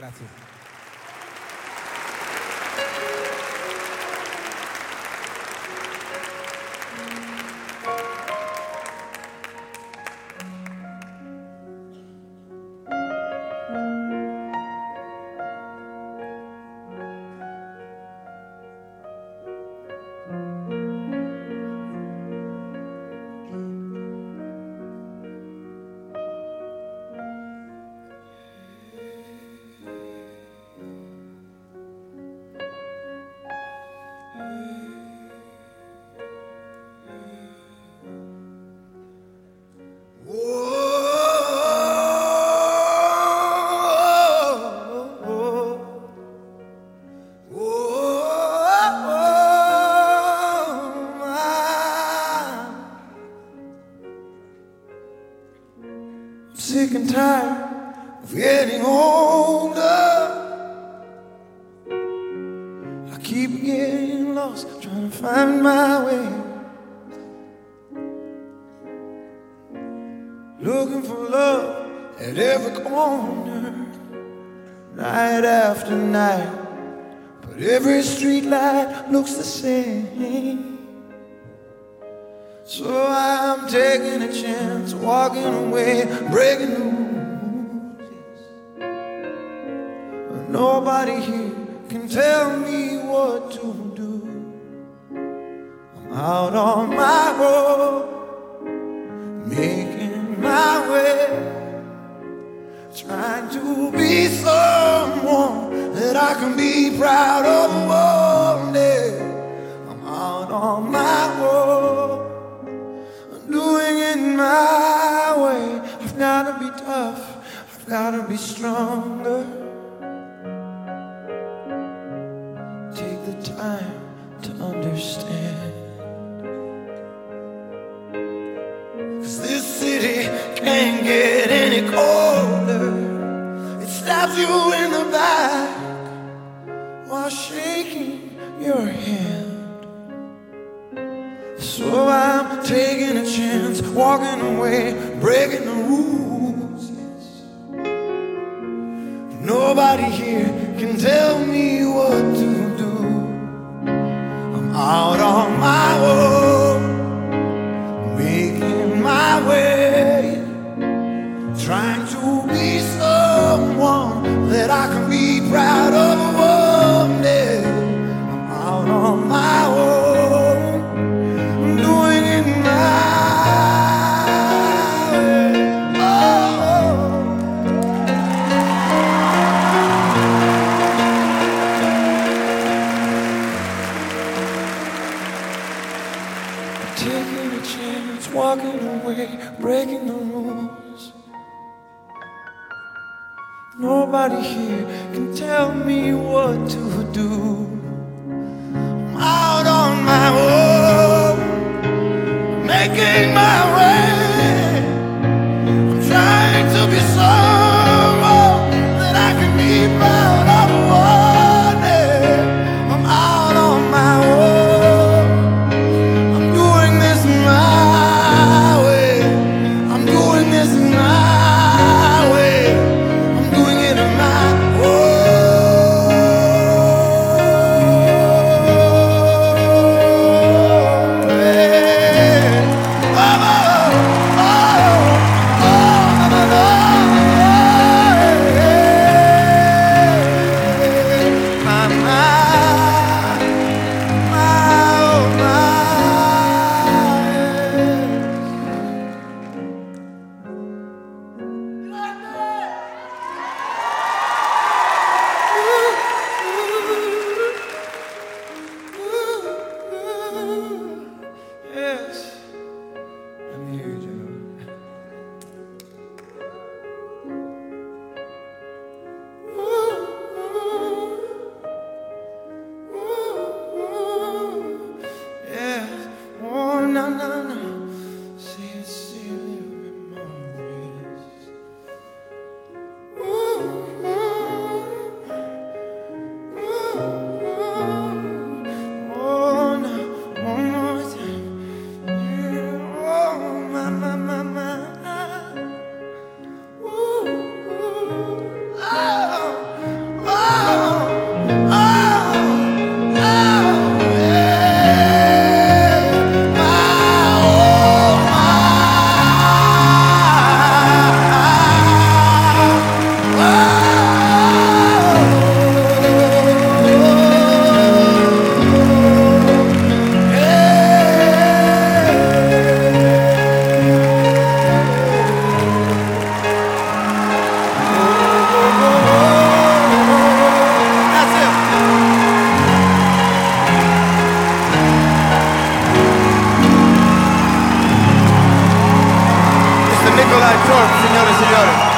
Grazie. Sick and tired of getting older. I keep getting lost, trying to find my way. Looking for love at every corner, night after night. But every street light looks the same. So I'm taking a chance, walking away, breaking the rules. But nobody here can tell me what to do. I'm out on my road, making my way, trying to be someone that I can be proud of one day. I'm out on my road, doing it my way. I've gotta be tough, I've gotta be stronger. Take the time to understand, 'cause this city can't get any colder. It stabs you in the back while shaking your hand. So I'm taking a chance, walking away, breaking the rules. Yes. Nobody here can tell me what to do. I'm out on my own, making my way, trying to be someone that I can be proud of one day. I'm out on my own, doing it my way. Oh. Taking a chance, walking away, breaking the rules. Nobody here can tell me what to do. I'm out on my own, making my way. I'm trying to be someone that I can be proud of one day. I'm out on my own, I'm doing this my way. I'm doing this my way. I'm doing it my own way. Oh. York, señores y señores.